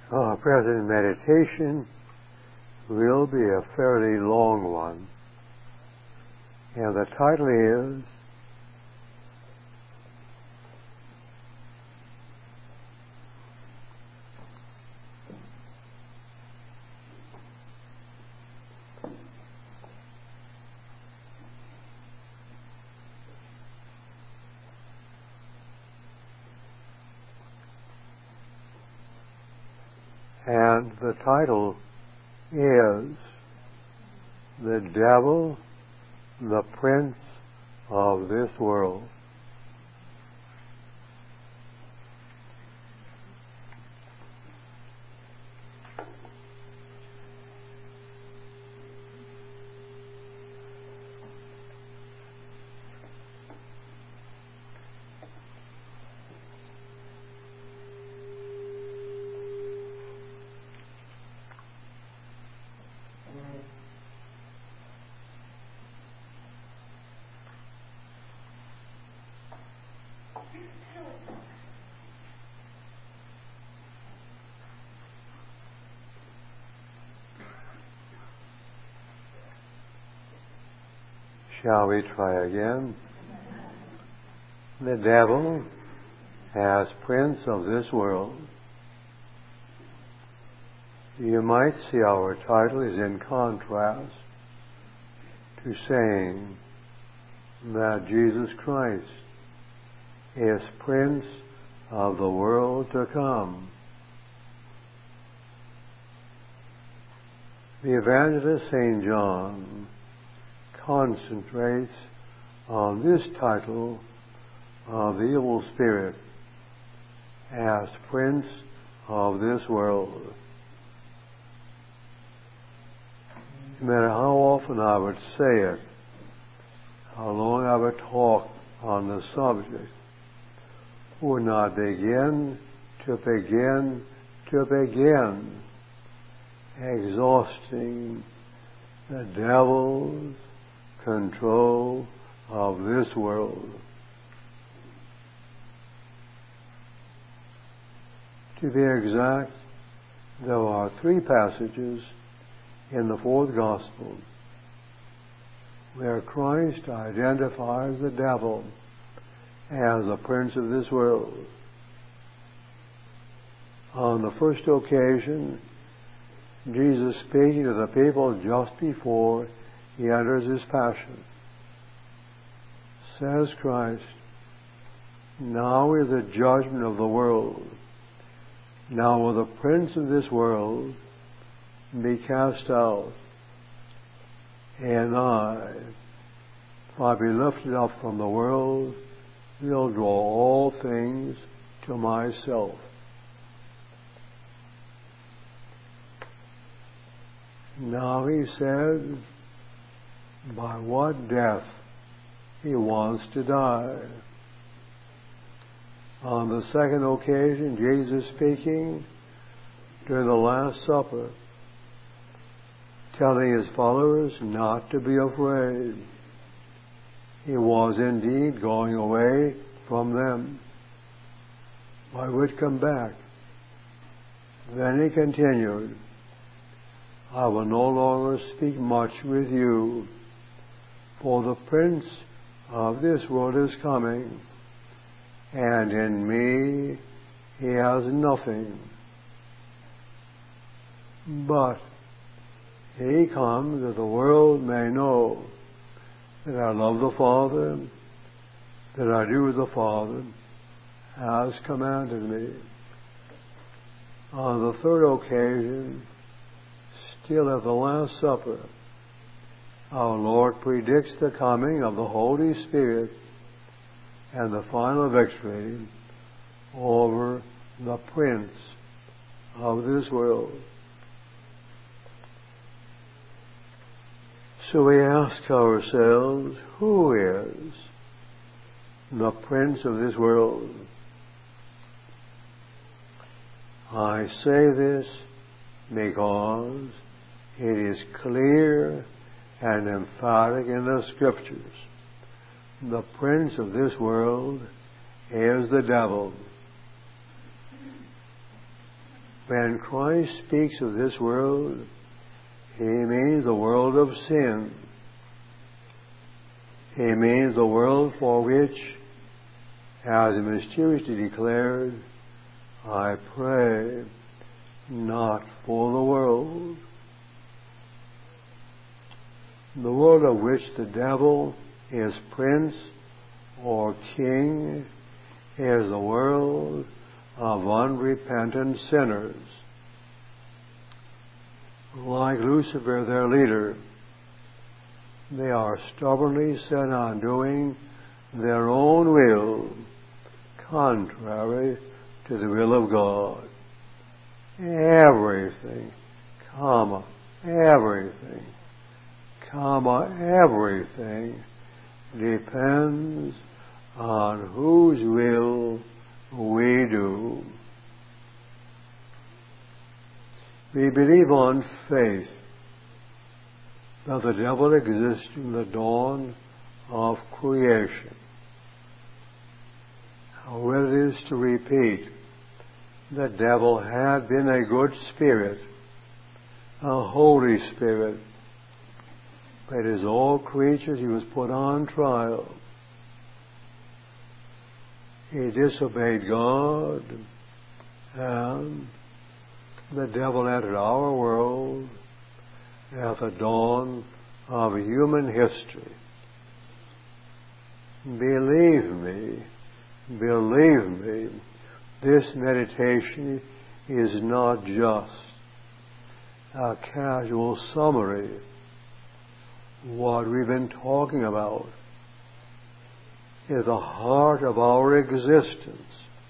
Our present meditation will be a fairly long one, and the title is And the title is The Devil, the Prince of this World. Shall we try again? The devil as prince of this world. You might see our title is in contrast to saying that Jesus Christ is Prince of the world to come. The evangelist St. John concentrates on this title of the evil spirit as Prince of this world. No matter how often I would say it, how long I would talk on the subject, would not begin exhausting the devil's control of this world. To be exact, there are 3 passages in the 4th Gospel where Christ identifies the devil as the prince of this world. On the first occasion, Jesus speaking to the people just before he enters his passion, says Christ, "Now is the judgment of the world. Now will the prince of this world be cast out. And I, if I be lifted up from the world, will draw all things to myself." Now he said by what death he wants to die. On the second occasion, Jesus speaking during the Last Supper, telling his followers not to be afraid. He was indeed going away from them, but would come back. Then he continued, "I will no longer speak much with you, for the prince of this world is coming, and in me he has nothing. But he comes that the world may know that I love the Father, that I do as the Father has commanded me." On the third occasion, still at the Last Supper, our Lord predicts the coming of the Holy Spirit and the final victory over the prince of this world. So we ask ourselves, who is the prince of this world? I say this because it is clear and emphatic in the Scriptures. The prince of this world is the devil. When Christ speaks of this world, He means the world of sin. He means the world for which, as mysteriously declared, I pray not for the world. The world of which the devil is prince or king is the world of unrepentant sinners. Like Lucifer, their leader, they are stubbornly set on doing their own will, contrary to the will of God. Everything, everything depends on whose will we do. We believe on faith that the devil exists in the dawn of creation. However, it is to repeat, the devil had been a good spirit, a holy spirit, but as all creatures he was put on trial. He disobeyed God, and the devil entered our world at the dawn of human history. Believe me, this meditation is not just a casual summary of what we've been talking about. Is the heart of our existence.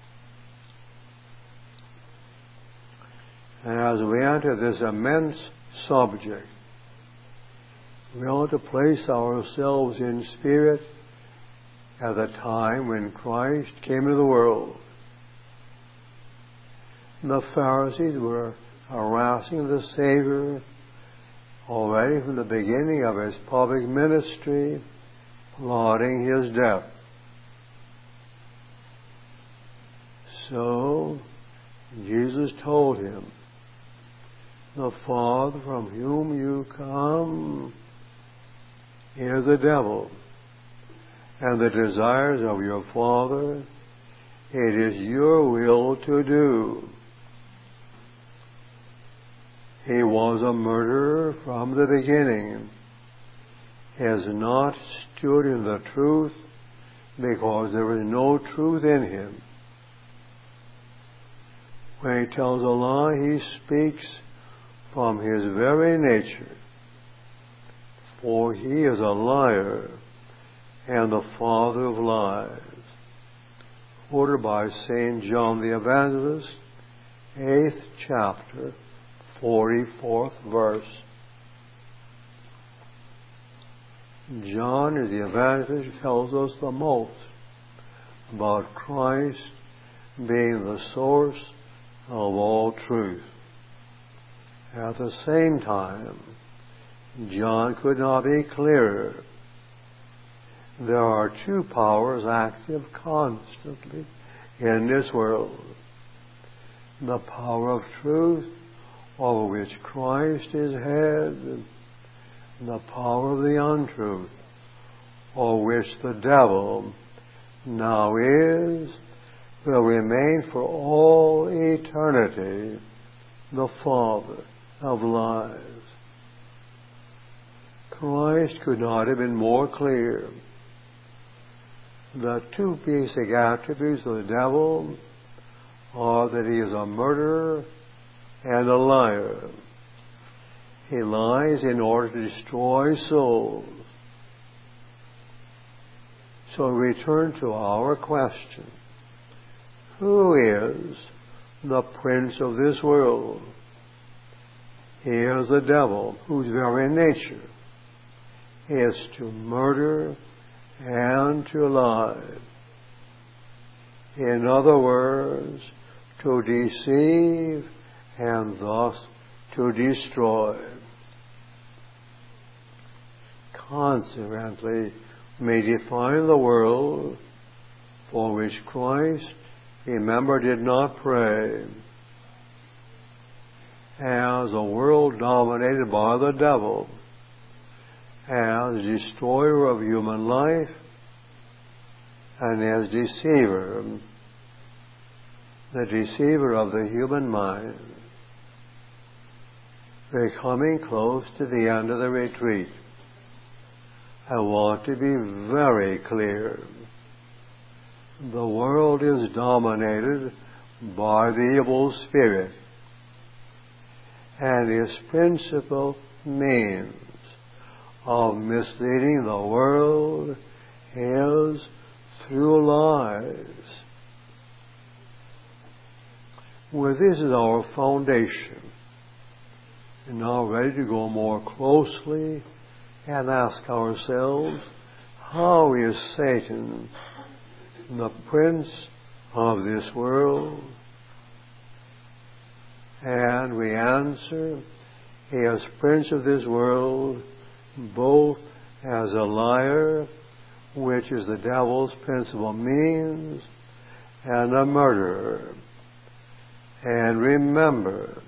And as we enter this immense subject, we ought to place ourselves in spirit at the time when Christ came into the world. The Pharisees were harassing the Savior already from the beginning of His public ministry, plotting His death. So, Jesus told him, the Father from whom you come is the devil, and the desires of your Father it is your will to do. He was a murderer from the beginning. He has not stood in the truth because there is no truth in him. When he tells a lie, he speaks from his very nature. For he is a liar and the father of lies. Quoted by St. John the Evangelist, 8th chapter, 44th verse. John, as the Evangelist, tells us the most about Christ being the source of all truth. At the same time, John could not be clearer. There are two powers active constantly in this world. The power of truth, over which Christ is head, and the power of the untruth, over which the devil now is, will remain for all eternity, the father of lies. Christ could not have been more clear. The two basic attributes of the devil are that he is a murderer and a liar. He lies in order to destroy souls. So we return to our question. Who is the prince of this world? He is the devil, whose very nature is to murder and to lie. In other words, to deceive and thus to destroy. Consequently, we define the world for which Christ, remember, did not pray. as a world dominated by the devil, as destroyer of human life, and as deceiver, the deceiver of the human mind. We're coming close to the end of the retreat. I want to be very clear. The world is dominated by the evil spirit, and his principal means of misleading the world is through lies. Well, this is our foundation. We're now ready to go more closely and ask ourselves, how is Satan the prince of this world? And we answer, he is prince of this world both as a liar, which is the devil's principal means, and a murderer. And remember,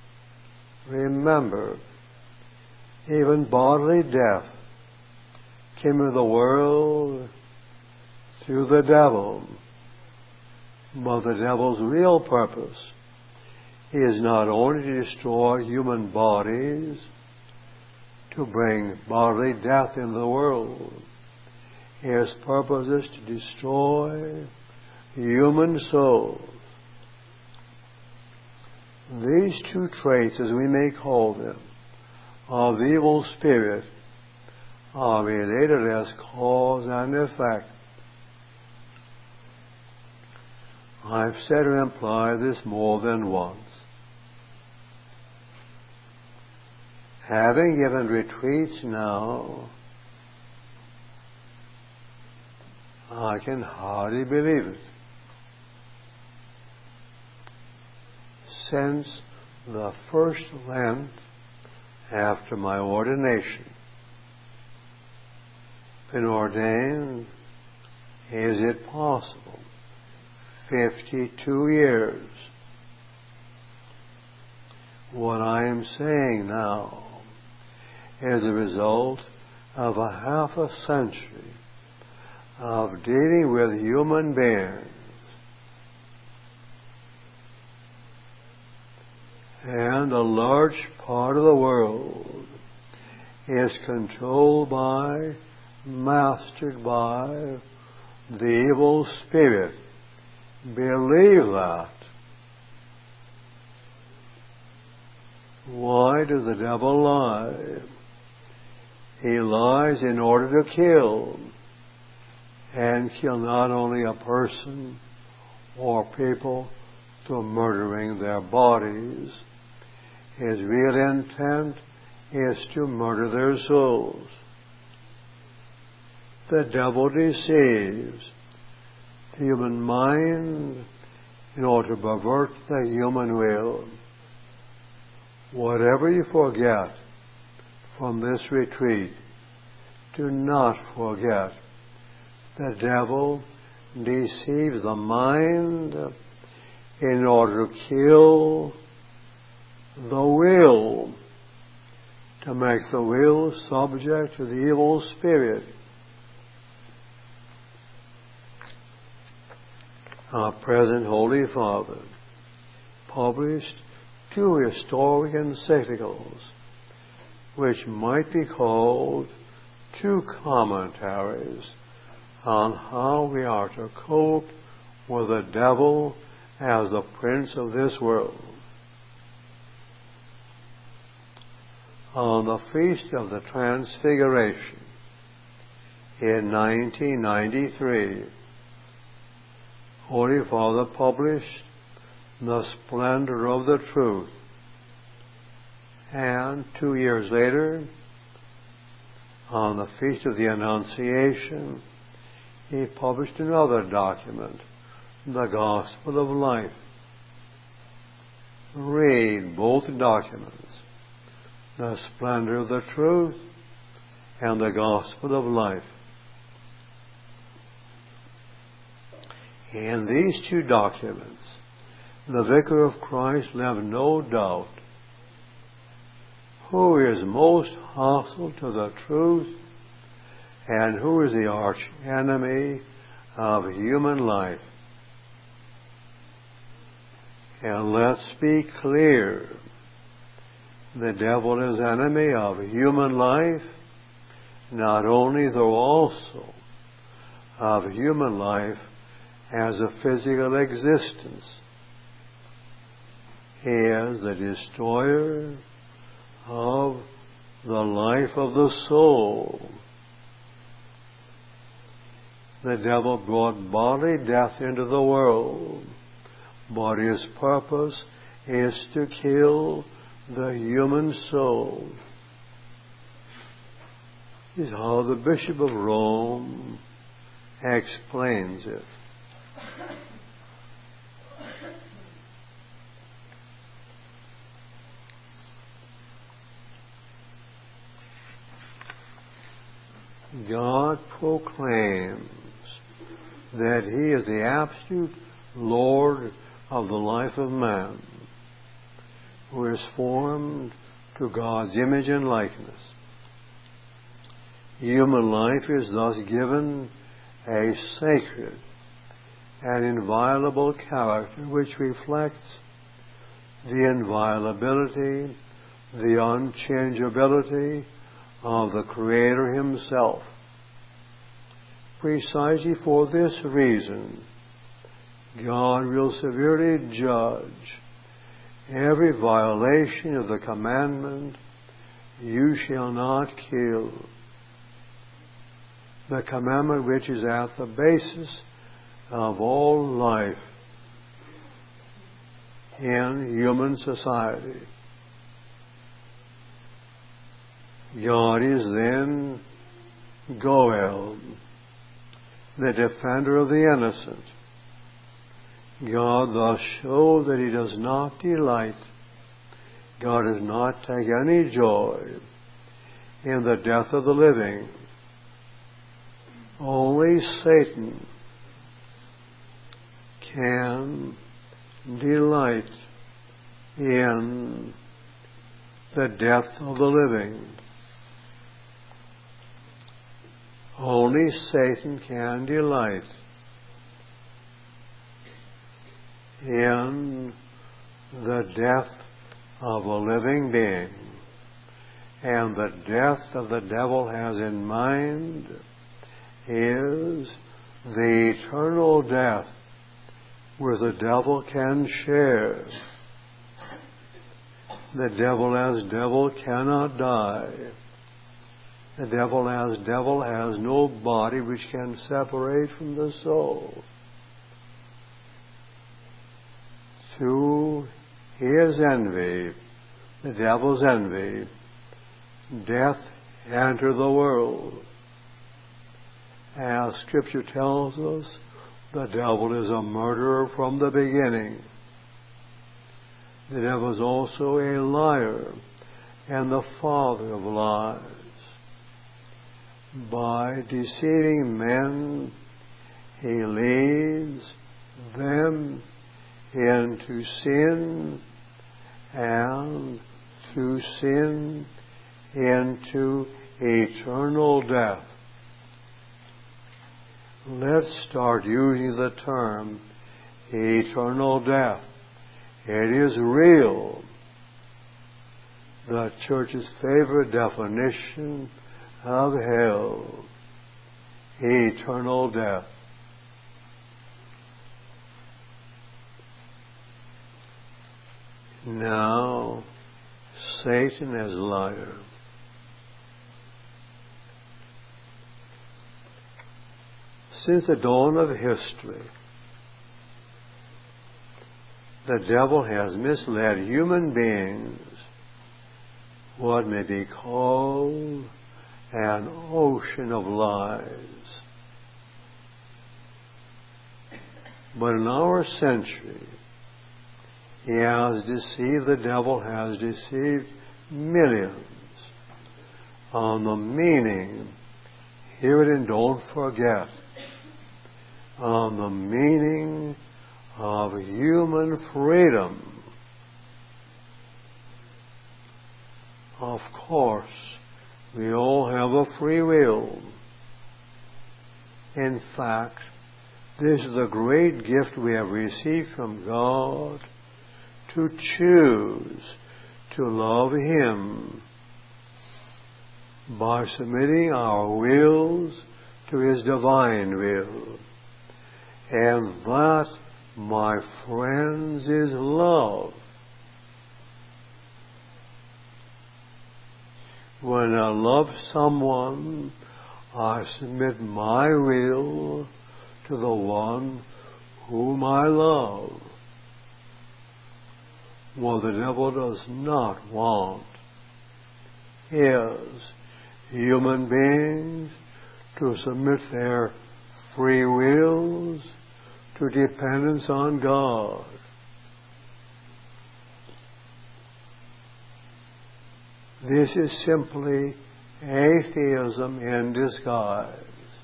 even bodily death came into the world through the devil. But the devil's real purpose is not only to destroy human bodies, to bring bodily death into the world. His purpose is to destroy human souls. These two traits, as we may call them, of the evil spirit are related as cause and effect. I've said or implied this more than once. Having given retreats now, I can hardly believe it. Since the first Lent after my ordination, been ordained, is it possible? 52 years. What I am saying now is a result of a half a century of dealing with human beings. And a large part of the world is controlled by, mastered by the evil spirit. Believe that. Why does the devil lie? He lies in order to kill. And kill not only a person or people through murdering their bodies. His real intent is to murder their souls. The devil deceives the human mind in order to pervert the human will. Whatever you forget from this retreat, do not forget the devil deceives the mind in order to kill the will, to make the will subject to the evil spirit. Our present Holy Father published 2 historic encyclicals, which might be called 2 commentaries on how we are to cope with the devil as the prince of this world. On the Feast of the Transfiguration in 1993, Holy Father published The Splendor of the Truth. And 2 years later, on the Feast of the Annunciation, he published another document, The Gospel of Life. Read both documents, The Splendor of the Truth and The Gospel of Life. In these 2 documents, the Vicar of Christ left no doubt who is most hostile to the truth and who is the arch enemy of human life. And let's be clear. The devil is enemy of human life, not only though also of human life as a physical existence. He is the destroyer of the life of the soul. The devil brought bodily death into the world, but his purpose is to kill the human soul. This is how the Bishop of Rome explains it. God proclaims that He is the absolute Lord of the life of man, who is formed to God's image and likeness. Human life is thus given a sacred and inviolable character which reflects the inviolability, the unchangeability of the Creator Himself. Precisely for this reason, God will severely judge every violation of the commandment, "You shall not kill," the commandment which is at the basis of all life in human society. God is then Goel, the defender of the innocent. God thus shows that He does not delight, God does not take any joy in the death of the living. Only Satan can delight in the death of the living. Only Satan can delight in the death of a living being. And the death that the devil has in mind is the eternal death where the devil can share. The devil as devil cannot die. The devil as devil has no body which can separate from the soul. Through his envy, the devil's envy, death entered the world. As Scripture tells us, the devil is a murderer from the beginning. The devil is also a liar and the father of lies. By deceiving men, he leads them into sin, and through sin into eternal death. Let's start using the term eternal death. It is real. The Church's favorite definition of hell, eternal death. Now, Satan as liar. Since the dawn of history, the devil has misled human beings, what may be called an ocean of lies. But in our century, he has deceived, the devil has deceived millions on the meaning, hear it and don't forget, on the meaning of human freedom, Of course, we all have a free will. In fact, this is the great gift we have received from God, to choose to love Him by submitting our wills to His divine will. And that, my friends, is love. When I love someone, I submit my will to the one whom I love. What the devil does not want is human beings to submit their free wills to dependence on God. This is simply atheism in disguise.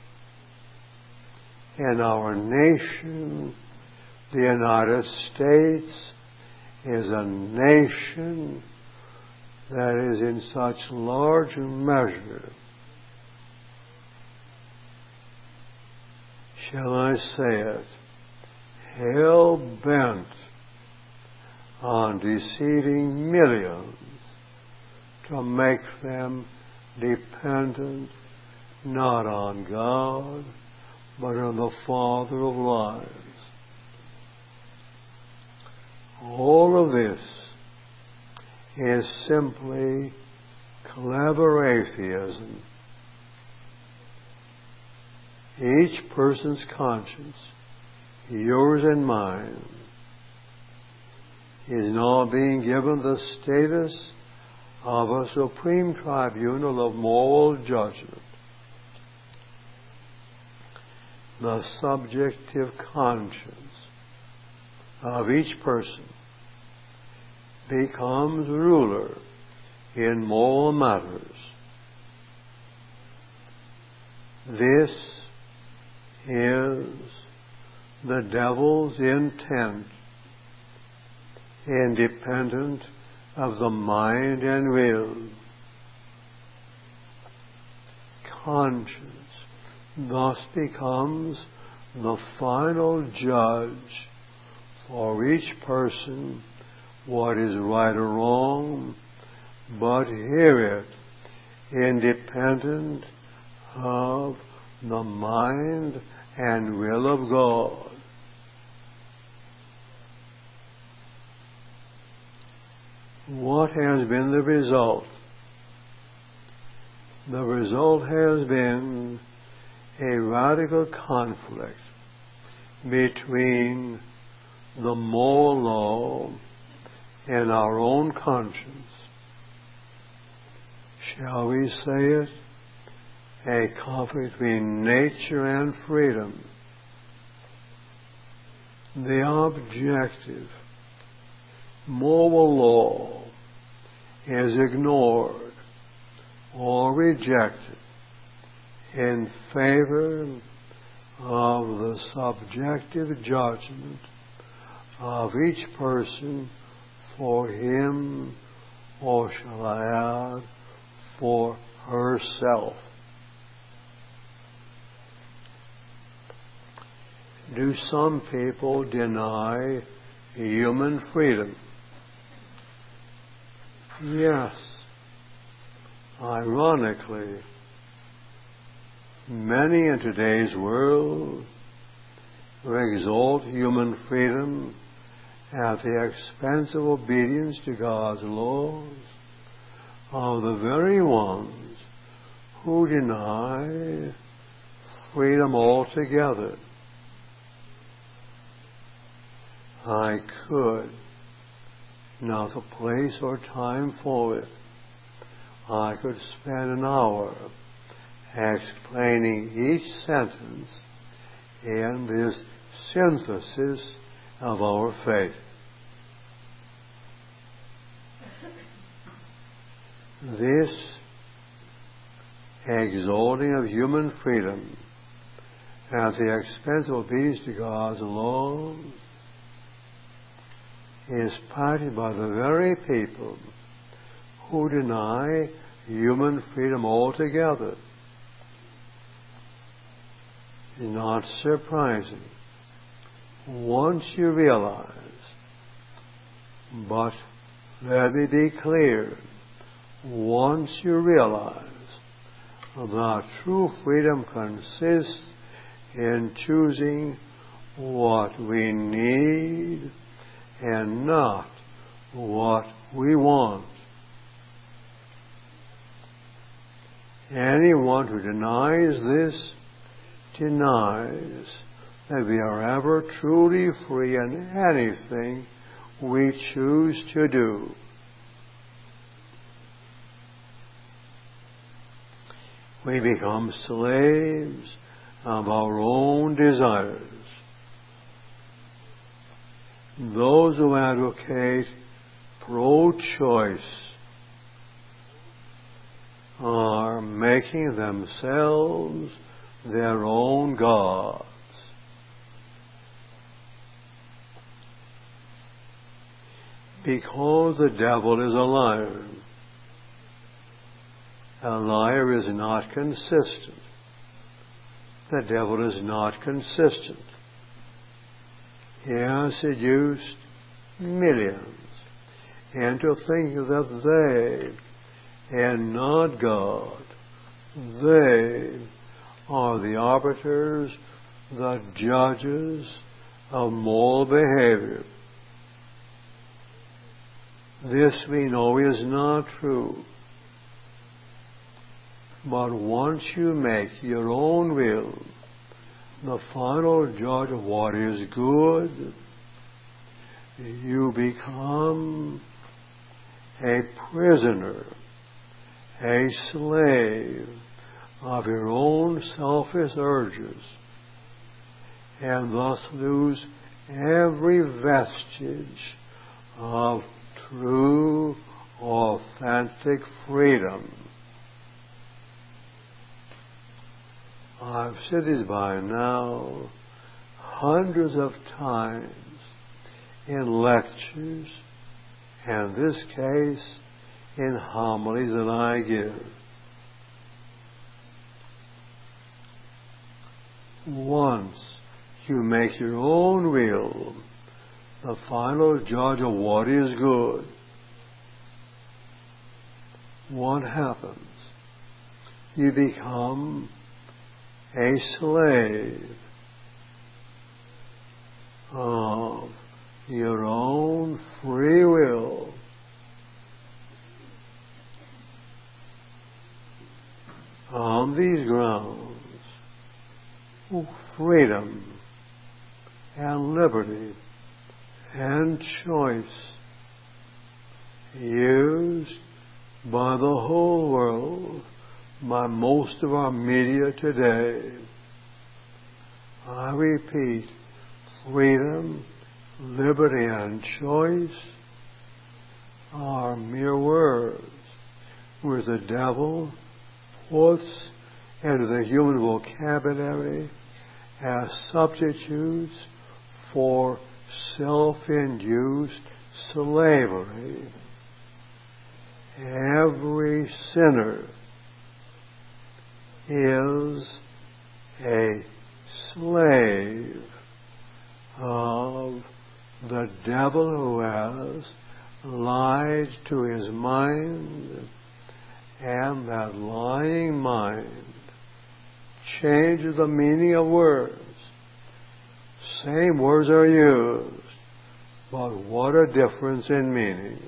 In our nation, the United States is a nation that is in such large measure, shall I say it, hell-bent on deceiving millions to make them dependent not on God, but on the Father of lies. All of this is simply clever atheism. Each person's conscience, yours and mine, is now being given the status of a supreme tribunal of moral judgment. The subjective conscience of each person becomes ruler in moral matters. This is the devil's intent, independent of the mind and will. Conscience thus becomes the final judge for each person, what is right or wrong, but hear it, independent of the mind and will of God. What has been the result? The result has been a radical conflict between the moral law and our own conscience. Shall we say it? A conflict between nature and freedom. The objective moral law is ignored or rejected in favor of the subjective judgment of each person for him, or shall I add, for herself. Do some people deny human freedom? Yes. Ironically, many in today's world exalt human freedom at the expense of obedience to God's laws are the very ones who deny freedom altogether. I could, not the place or time for it, I could spend an hour explaining each sentence in this synthesis of our faith. This exalting of human freedom at the expense of obedience to God's laws is practiced by the very people who deny human freedom altogether. It's not surprising once you realize, but let me be clear, once you realize that true freedom consists in choosing what we need and not what we want. Anyone who denies this denies that we are ever truly free in anything we choose to do. We become slaves of our own desires. Those who advocate pro-choice are making themselves their own gods. Because the devil is a liar. A liar is not consistent. The devil is not consistent. He has seduced millions into thinking that they, and not God, they are the arbiters, the judges of moral behavior. This we know is not true. But once you make your own will the final judge of what is good, you become a prisoner, a slave of your own selfish urges, and thus lose every vestige of true, authentic freedom. I've said this by now hundreds of times in lectures, and in this case in homilies that I give. Once you make your own will the final judge of what is good, what happens? You become a slave of your own free will. On these grounds, freedom and liberty and choice used by the whole world, by most of our media today. I repeat, freedom, liberty, and choice are mere words which the devil puts into the human vocabulary as substitutes for self-induced slavery. Every sinner is a slave of the devil who has lied to his mind, and that lying mind changes the meaning of words. Same words are used, but what a difference in meaning.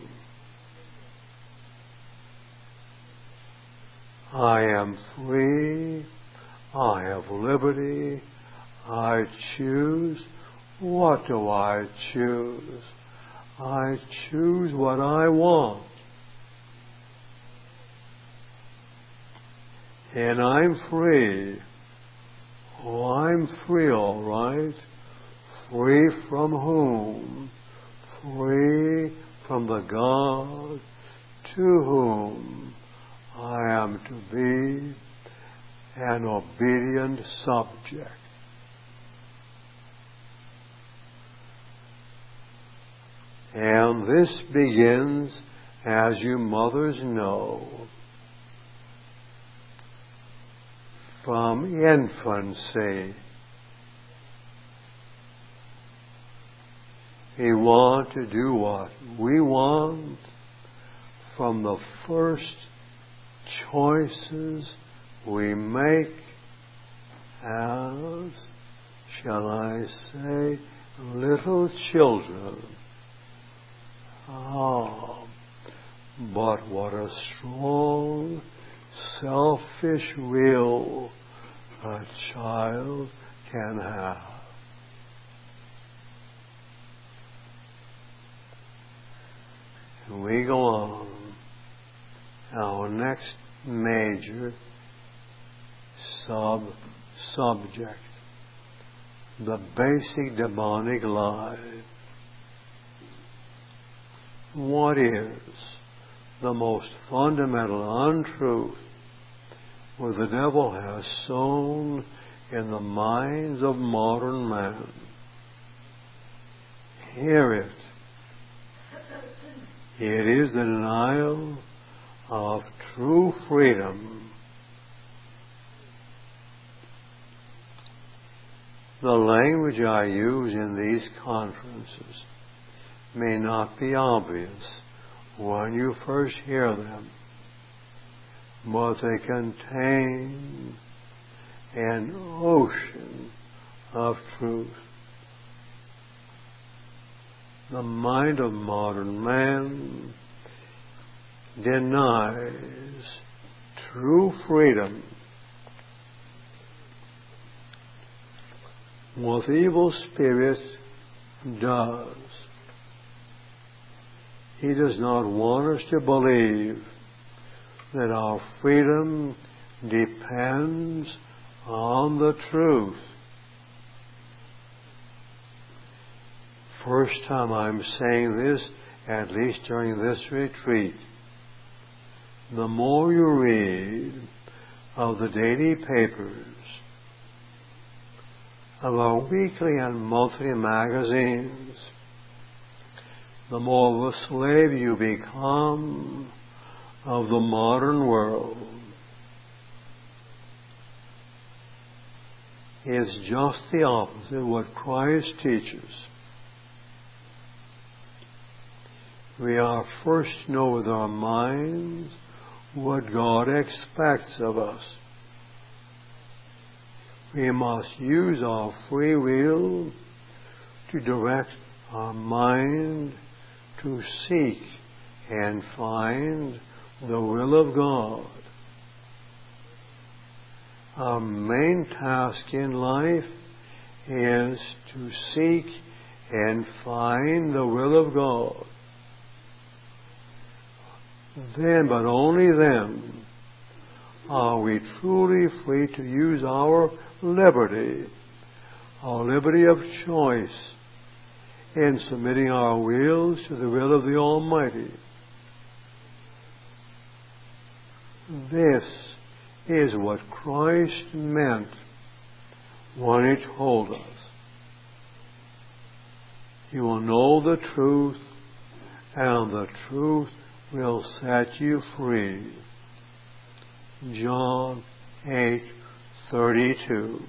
I am free, I have liberty, I choose. What do I choose? I choose what I want. And I'm free. Oh, I'm free, all right. Free from whom? Free from the God to whom I am to be an obedient subject. And this begins as you mothers know, from infancy, we want to do what we want from the first choices we make as, shall I say, little children. But what a strong, selfish will a child can have. And we go on. Our next major subject, the basic demonic lie. What is the most fundamental untruth where the devil has sown in the minds of modern man? Hear it. It is the denial of true freedom. The language I use in these conferences may not be obvious when you first hear them, but they contain an ocean of truth. The mind of modern man denies true freedom. What evil spirit does, he does not want us to believe that our freedom depends on the truth. First time I'm saying this, at least during this retreat. The more you read of the daily papers, of our weekly and monthly magazines, the more of a slave you become of the modern world. It's just the opposite of what Christ teaches. We are first to know with our minds what God expects of us. We must use our free will to direct our mind to seek and find the will of God. Our main task in life is to seek and find the will of God. Then, but only then, are we truly free to use our liberty of choice, in submitting our wills to the will of the Almighty. This is what Christ meant when He told us, you will know the truth, and the truth will set you free. John 8:32.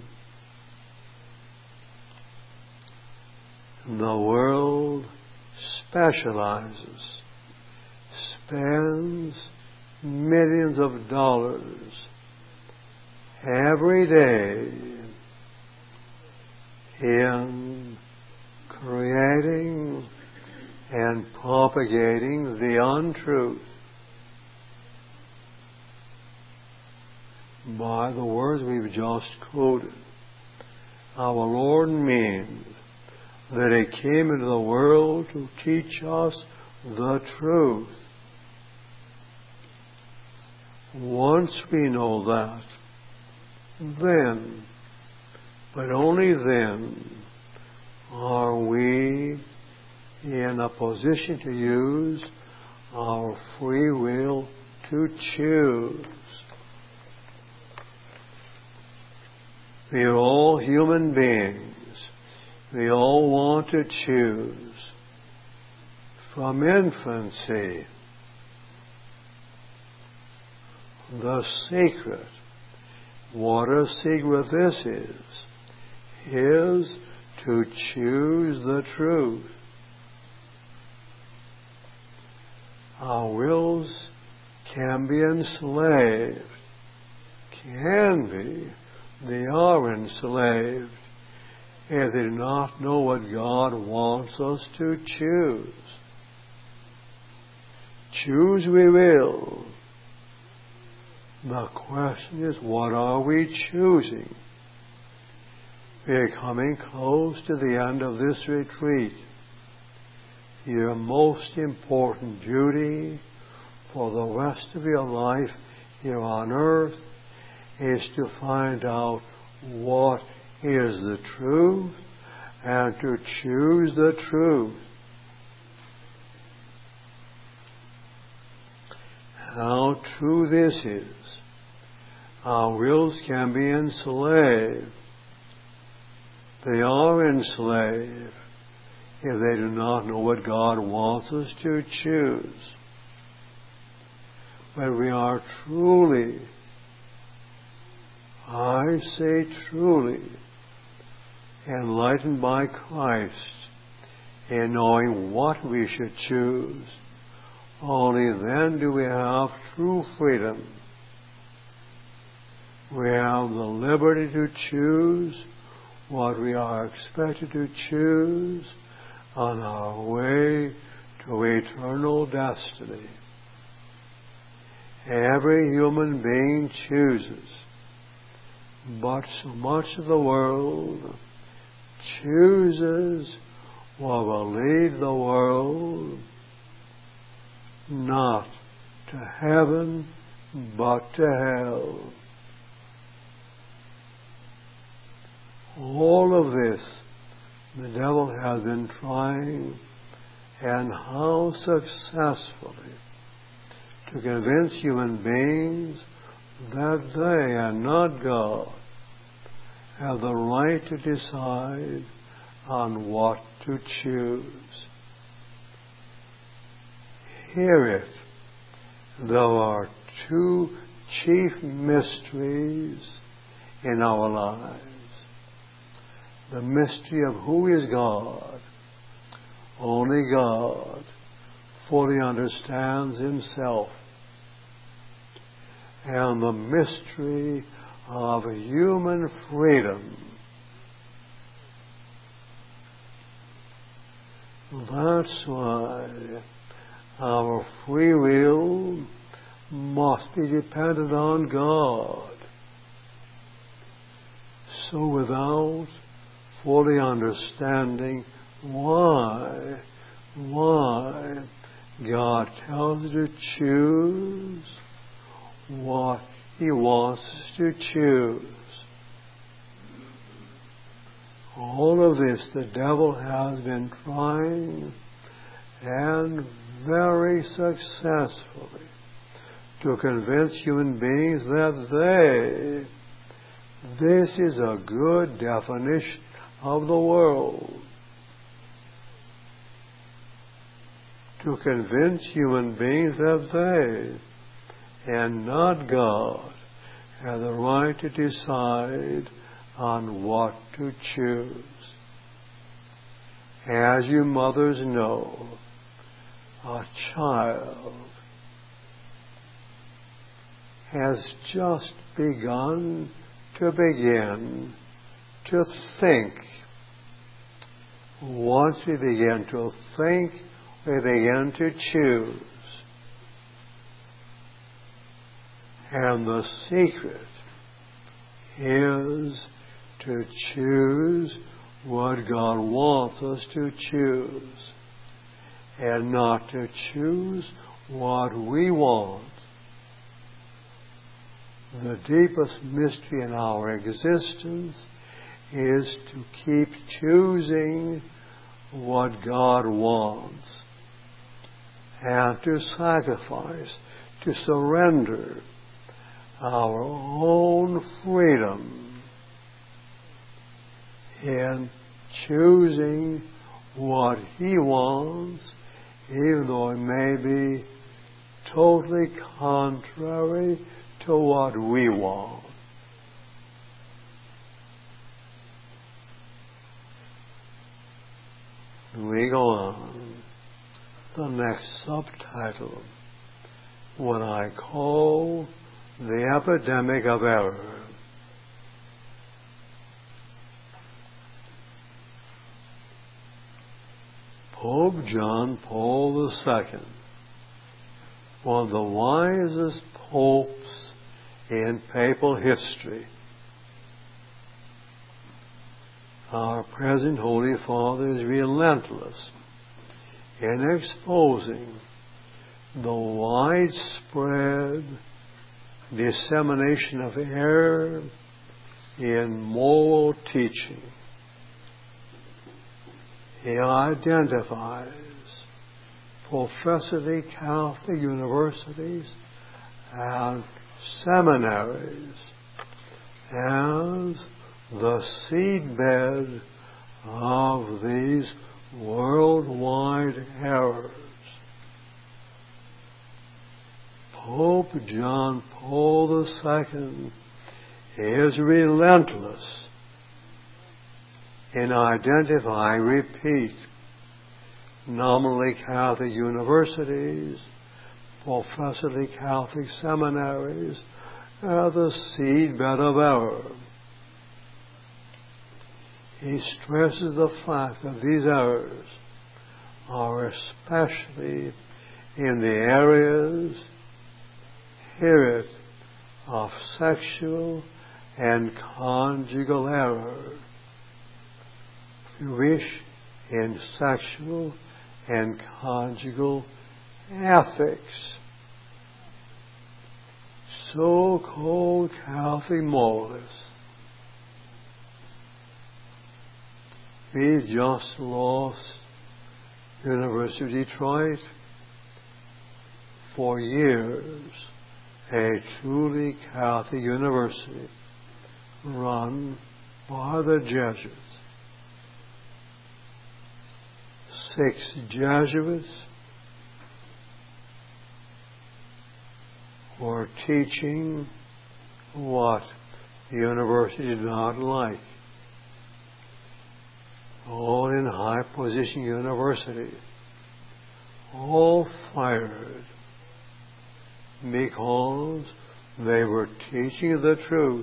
The world specializes, spends millions of dollars every day in creating and propagating the untruth by the words we've just quoted. Our Lord means that He came into the world to teach us the truth. Once we know that, then, but only then, are we in a position to use our free will to choose. We are all human beings. We all want to choose. From infancy, the secret. What a secret this is to choose the truth. Our wills can be enslaved. They are enslaved if they do not know what God wants us to choose. Choose we will. The question is, what are we choosing? We are coming close to the end of this retreat. Your most important duty for the rest of your life here on earth is to find out what is the truth and to choose the truth. How true this is. Our wills can be enslaved. They are enslaved if they do not know what God wants us to choose. When we are truly, I say truly, enlightened by Christ in knowing what we should choose, only then do we have true freedom. We have the liberty to choose what we are expected to choose on our way to eternal destiny. Every human being chooses, but so much of the world chooses what will lead the world not to heaven, but to hell. All of this the devil has been trying, and how successfully, to convince human beings that they and not God have the right to decide on what to choose. Hear it. There are two chief mysteries in our lives. The mystery of who is God. Only God fully understands Himself. And the mystery of human freedom. That's why our free will must be dependent on God. So without fully understanding why God tells us to choose what He wants us to choose. All of this the devil has been trying, and very successfully, to convince human beings that this is a good definition of the world. To convince human beings that they, and not God, have the right to decide on what to choose. As you mothers know, a child has just begun to think. Once we begin to think, we begin to choose. And the secret is to choose what God wants us to choose, and not to choose what we want. The deepest mystery in our existence is to keep choosing what God wants, and to sacrifice, to surrender our own freedom in choosing what He wants, even though it may be totally contrary to what we want. We go on. The next subtitle, what I call the epidemic of error. Pope John Paul II, one of the wisest popes in papal history, our present Holy Father is relentless in exposing the widespread dissemination of error in moral teaching. He identifies professedly Catholic universities and seminaries as the seedbed of these worldwide errors. Pope John Paul II is relentless in identifying, repeat, nominally Catholic universities, professedly Catholic seminaries, are the seedbed of error. He stresses the fact that these errors are especially in the areas, hear it, of sexual and conjugal error. If you wish, in sexual and conjugal ethics. So-called Catholic moralists. We just lost University of Detroit, for years a truly Catholic university run by the Jesuits. 6 Jesuits were teaching what the university did not like. All in high position universities, all fired because they were teaching the truth.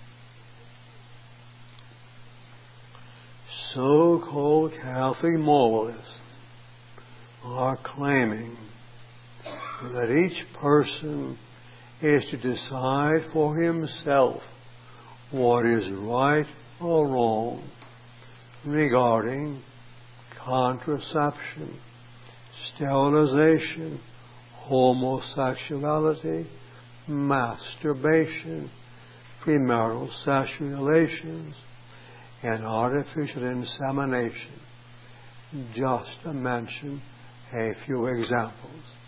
So-called Catholic moralists are claiming that each person is to decide for himself what is right or wrong regarding contraception, sterilization, homosexuality, masturbation, premarital sexual relations, and artificial insemination, just to mention a few examples.